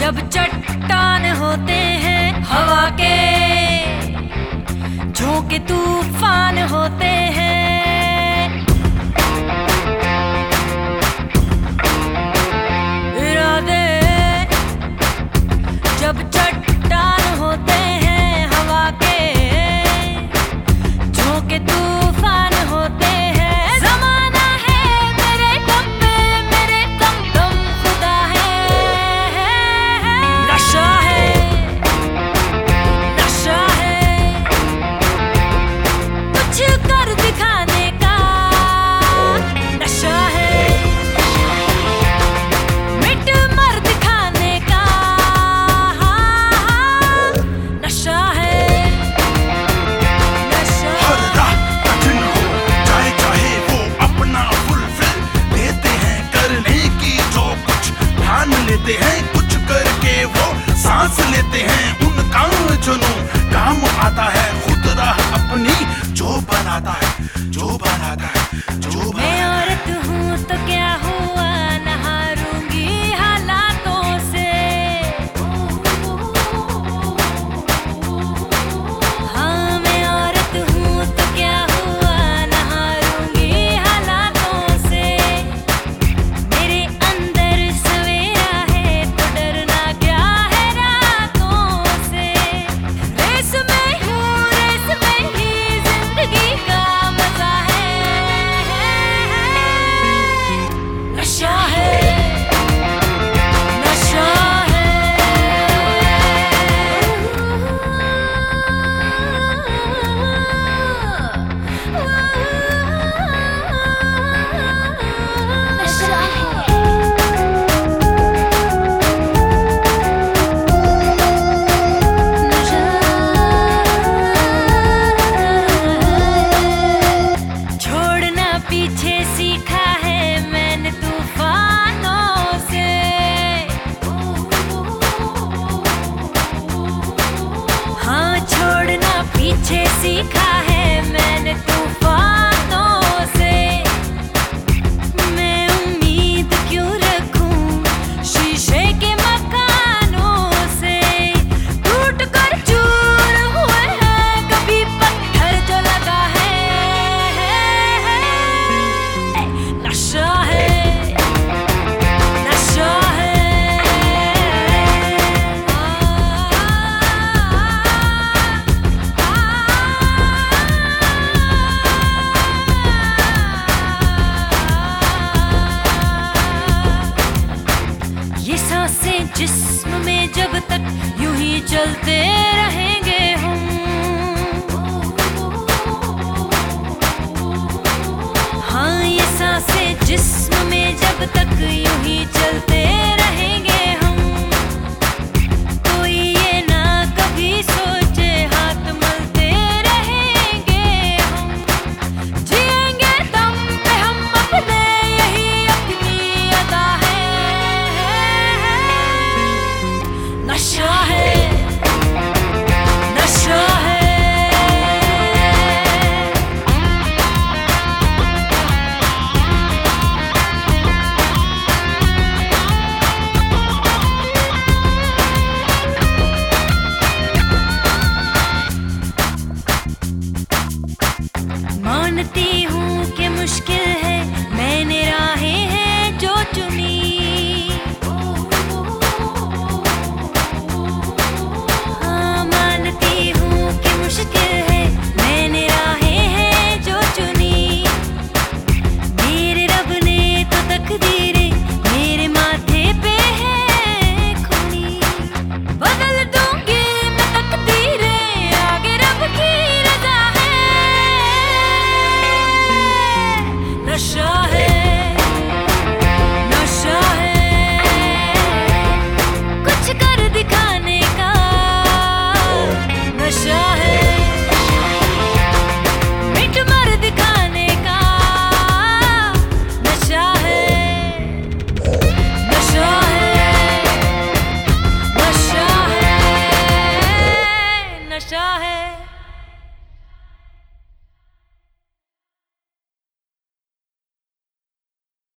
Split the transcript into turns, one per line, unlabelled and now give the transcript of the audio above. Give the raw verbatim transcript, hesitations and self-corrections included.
जब चट्टान होते हैं हवा के, झोंके तूफान होते हैं, इरादे जब चट्टान होते हैं हवा के, झोंके तूफान होते हैं। ज़माना है मेरे गम पे, मेरे गम गम खुदा है, नशा है, नशा है कुछ कर दिखाने का, नशा है मिट मर दिखाने का, नशा है, नशा।
हर राह कठिन हो चाहे चाहे वो अपना फुलफिल लेते हैं करने की जो कुछ ठान लेते हैं, कुछ करके वो सांस लेते हैं। उनका जुनून काम आता है, खुद राह अपनी जो बनाता है, जो बनाता है, जो
मैं
बनाता है।
औरत हूँ तो क्या हुआ, न हारूंगी हालातों से। हाँ मैं औरत हूँ तो क्या हुआ, न हारूंगी हालातों से। मेरे अंदर सवेरा है तो डरना क्या है रातों से। रेस में हूँ, रेस में ही जिंदगी का मजा है, नशा है, नशा है, नशा है। छोड़ना पीछे सीखा है मैंने तूफानों से। हाँ छोड़ना पीछे सीखा है मैंने तूफानों से। मैं उम्मीद क्यों रखूं शीशे के मकानों से। टूट कर चूर हुए हैं कभी पत्थर जो लगा है, नशा है, नशा है। ये सांसें जिस्म में जब तक यूं ही चलते रहेंगे हम। हाँ ये सांसें जिस्म में जब तक यूं ही चलते रहेंगे हम। कोई ये ना कभी सोचे हाथ मलते रहेंगे हम। जिएंगे दम पे हम अपने, यही अपनी अदा है, नशा है, नशा है। मानती हूँ कि मुश्किल है, मैंने राहें हैं जो चुनी